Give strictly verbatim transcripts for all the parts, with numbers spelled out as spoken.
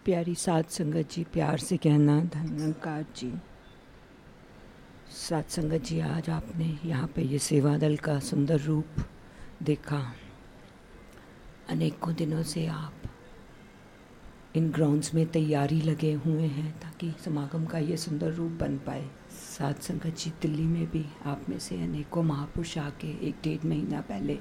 प्यारी साध संगत जी, प्यार से कहना धन्यकार जी। साध संगत जी, आज आपने यहाँ पे ये सेवा दल का सुंदर रूप देखा। अनेकों दिनों से आप इन ग्राउंड्स में तैयारी लगे हुए हैं ताकि समागम का ये सुंदर रूप बन पाए। साध संगत जी, दिल्ली में भी आप में से अनेकों महापुरुष आके एक डेढ़ महीना पहले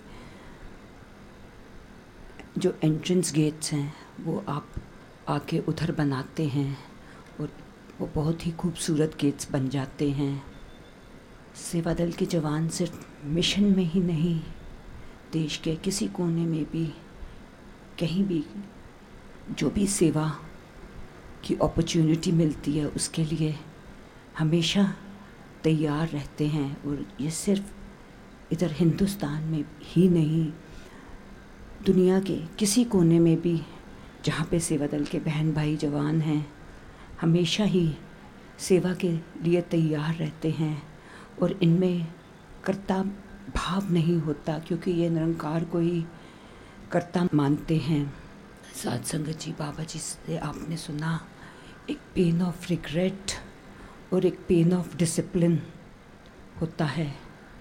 जो एंट्रेंस गेट्स हैं वो आप आके उधर बनाते हैं और वो बहुत ही खूबसूरत गेट्स बन जाते हैं। सेवा दल के जवान सिर्फ मिशन में ही नहीं, देश के किसी कोने में भी कहीं भी जो भी सेवा की अपॉर्चुनिटी मिलती है उसके लिए हमेशा तैयार रहते हैं। और ये सिर्फ इधर हिंदुस्तान में ही नहीं, दुनिया के किसी कोने में भी जहाँ पे सेवा दल के बहन भाई जवान हैं हमेशा ही सेवा के लिए तैयार रहते हैं। और इनमें कर्ता भाव नहीं होता क्योंकि ये निरंकार को ही कर्ता मानते हैं। साध संगत जी, बाबा जी से आपने सुना एक पेन ऑफ रिग्रेट और एक पेन ऑफ डिसिप्लिन होता है।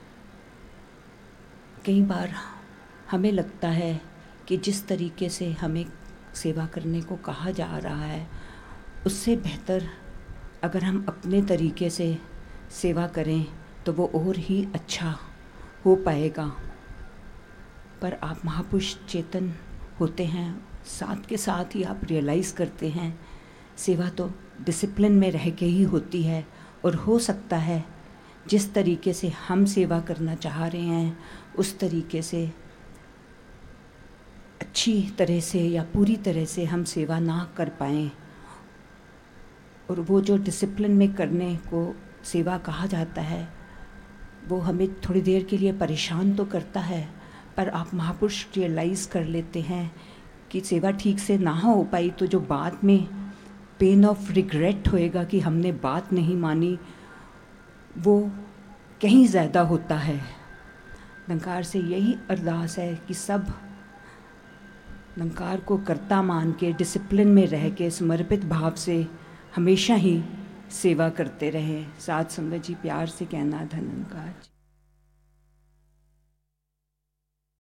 कई बार हमें लगता है कि जिस तरीके से हमें सेवा करने को कहा जा रहा है उससे बेहतर अगर हम अपने तरीके से सेवा करें तो वो और ही अच्छा हो पाएगा। पर आप महापुरुष चेतन होते हैं, साथ के साथ ही आप रियलाइज़ करते हैं सेवा तो डिसिप्लिन में रह के ही होती है। और हो सकता है जिस तरीके से हम सेवा करना चाह रहे हैं उस तरीके से अच्छी तरह से या पूरी तरह से हम सेवा ना कर पाएँ। और वो जो डिसिप्लिन में करने को सेवा कहा जाता है वो हमें थोड़ी देर के लिए परेशान तो करता है, पर आप महापुरुष रियलाइज़ कर लेते हैं कि सेवा ठीक से ना हो पाई तो जो बाद में पेन ऑफ रिग्रेट होएगा कि हमने बात नहीं मानी वो कहीं ज़्यादा होता है। निरंकार से यही अरदास है कि सब निरंकार को कर्ता मान के डिसिप्लिन में रह के समर्पित भाव से हमेशा ही सेवा करते रहें। साध संगत जी, प्यार से कहना धन्यकार जी।